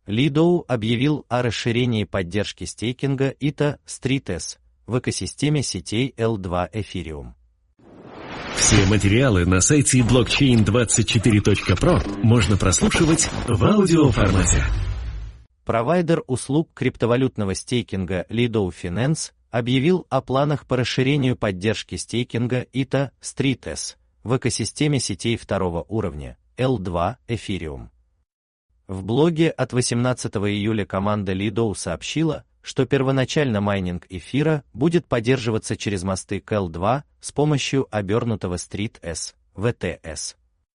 Lido объявил о расширении поддержки стейкинга ETH StreetS в экосистеме сетей L2 Ethereum. Все материалы на сайте blockchain24.pro можно прослушивать в аудиоформате. Провайдер услуг криптовалютного стейкинга Lido Finance объявил о планах по расширению поддержки стейкинга ETH StreetS в экосистеме сетей второго уровня L2 Ethereum. В блоге от 18 июля команда Lido сообщила, что первоначально майнинг эфира будет поддерживаться через мосты к L2 с помощью обернутого StreetS, VTS.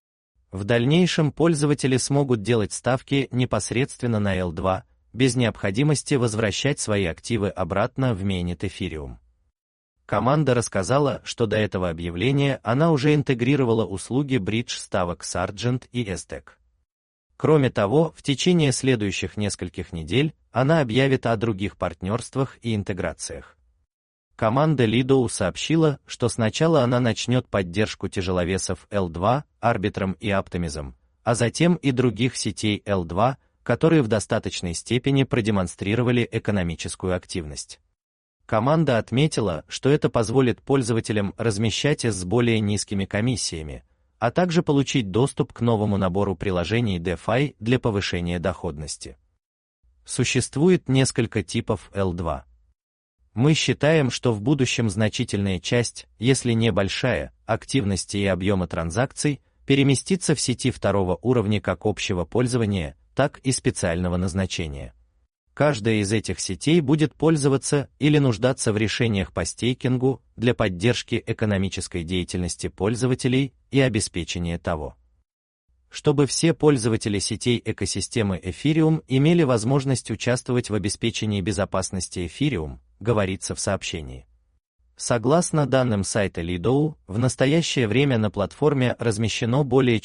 В дальнейшем пользователи смогут делать ставки непосредственно на L2, без необходимости возвращать свои активы обратно в Mainnet Ethereum. Команда рассказала, что до этого объявления она уже интегрировала услуги бридж ставок Sargent и SDEC. Кроме того, в течение следующих нескольких недель она объявит о других партнерствах и интеграциях. Команда Lido сообщила, что сначала она начнет поддержку тяжеловесов L2, Arbitrum и Optimism, а затем и других сетей L2, которые в достаточной степени продемонстрировали экономическую активность. Команда отметила, что это позволит пользователям размещать с более низкими комиссиями, а также получить доступ к новому набору приложений DeFi для повышения доходности. Существует несколько типов L2. Мы считаем, что в будущем значительная часть, если не большая, активности и объема транзакций переместится в сети второго уровня как общего пользования, так и специального назначения. Каждая из этих сетей будет пользоваться или нуждаться в решениях по стейкингу для поддержки экономической деятельности пользователей и обеспечения того, чтобы все пользователи сетей экосистемы Ethereum имели возможность участвовать в обеспечении безопасности Ethereum, говорится в сообщении. Согласно данным сайта Lido, в настоящее время на платформе размещено более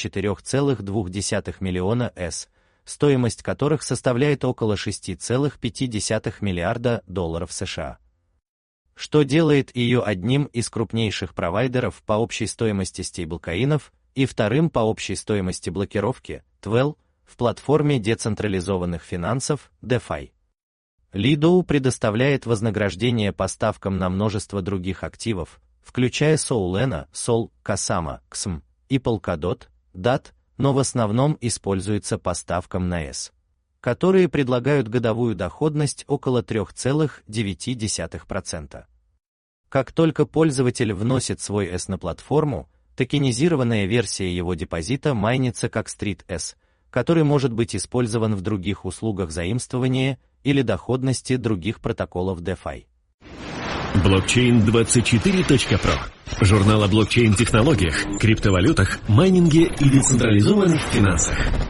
4,2 миллиона S, стоимость которых составляет около 6,5 миллиарда долларов США. Что делает ее одним из крупнейших провайдеров по общей стоимости стейблкоинов и вторым по общей стоимости блокировки, Twel, в платформе децентрализованных финансов, DeFi. Lido предоставляет вознаграждение по ставкам на множество других активов, включая Solana, Sol, Kusama, XM и Polkadot, DAT, но в основном используется по ставкам на S, которые предлагают годовую доходность около 3,9%. Как только пользователь вносит свой S на платформу, токенизированная версия его депозита майнится как StreetS, который может быть использован в других услугах заимствования или доходности других протоколов DeFi. Blockchain24.pro. Журнал о блокчейн-технологиях, криптовалютах, майнинге и децентрализованных финансах.